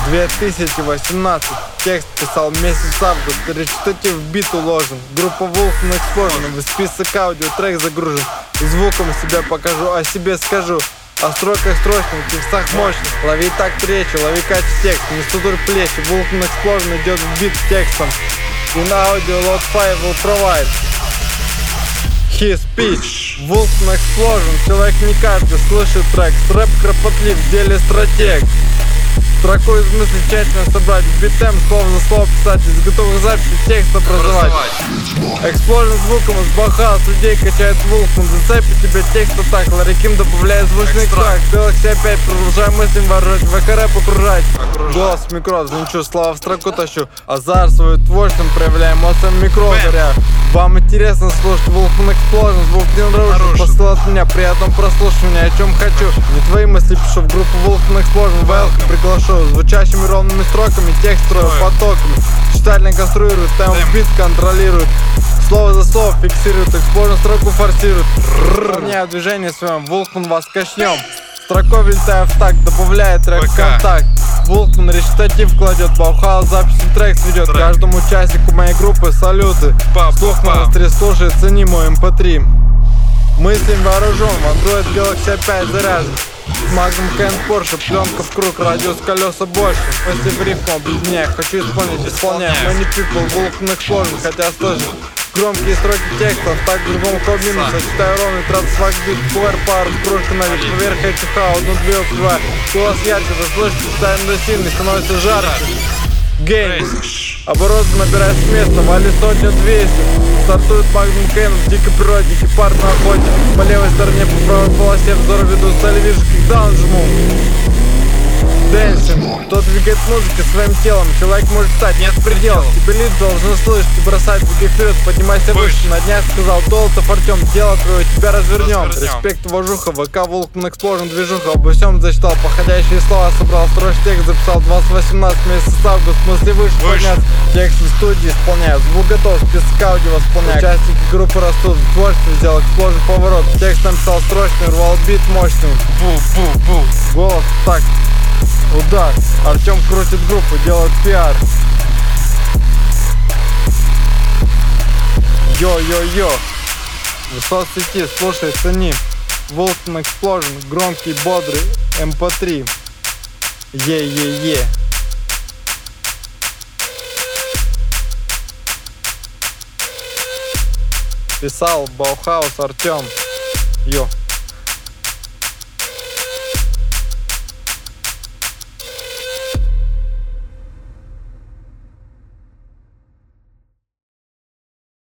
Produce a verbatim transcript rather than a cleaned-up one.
две тысячи восемнадцать. Текст писал месяц август. Речитатив в бит уложен. Группа Vulcan Explosion. В список аудио трек загружен. Звуком себя покажу, о себе скажу. О строках строчных, текстах мощных. Лови такт речи, лови качество текст. Не сутур плечи. Vulcan Explosion идет в бит текстом. In audio load five will provide his speech. Vulcan Explosion. Человек не каждый слышит трек. Рэп кропотлив, в деле стратег. Строку из мысли тщательно собрать. В битем слово за слово писать. Из готовых записей текст образовать. Explosion звуком из баха с людей качает Vulcan. Зацепит тебе текст так. Лариким добавляет звучный трак. Galaxy опять продолжаем мыслям вооружать. ВК-рэп окружать. Голос в микро, звучу, слова в строку тащу. Азар свою творчеством проявляем, эмоциям микро горя. Вам интересно слушать Vulcan Explosion, звук не нарушит. Посыл от меня, приятного прослушивания, о чем хочу. Не твои мысли пишу в группу Vulcan Explosion. Welcome приглашу, звучащими ровными строками. Текст строю потоками. Читательно конструирует, темп бит контролирует. Слово за слово фиксирует, Explosion строку форсирует. Равняю движение своем, Vulcan вас качнем. Строкой влетая в такт, добавляет трек в контакт. Vulcan речитатив кладет, Баухаус записи трек сведет. Каждому участнику моей группы салюты. Слух на остре слушай, цени мой эм пэ три. Мыслим вооружен, в Android Galaxy опять заряжен. Magnum Кен Porsche, пленка в круг, радиус колеса больше. Если в рифму объединяю, хочу исполнить, исполняю. Many people, Vulcan Explosion, хотя слышать громкие строки текста, так другому кабину. Сочетаю ровный трансфак бит, Power Power, кружка на вид, поверх этих хаус, ну две убиваю. Голос ярче, вы слышите, ставим до сильный, становится жарче. Гейм. Обороты набирает с места, вали сотню двести. Стартует Magnum Кен в дикой природе, гепард на охоте. По левой стороне, по правой полосе, взор веду, стали вижу, кикдаун жму. Дэнсинг. Кто двигает музыку своим телом, человек может стать, нет пределов. Тебе лид должен слышать и бросать звуки вперед, поднимайся выше. На днях сказал Долотов Артем, дело твое, тебя развернем. Респект, уважуха, ВК Vulcan Explosion, движуха. Обо всем зачитал, походящие слова собрал, строчный текст записал. Двадцать восемнадцать месяцев август, в смысле выше подняться. Текст в студии исполняют, звук готов, список аудио восполняют. Участники группы растут, в творчестве сделал Explosion поворот. Текст написал строчный, рвал бит мощный. Бу-бу-бу. Голос так. Удар. Артем крутит группу, делает пиар. Йо-йо-йо. В соцсети, слушай, цени. Vulcan Explosion, громкий, бодрый, эм пэ три. Е-е-е. Писал Баухаус Артем. Йо.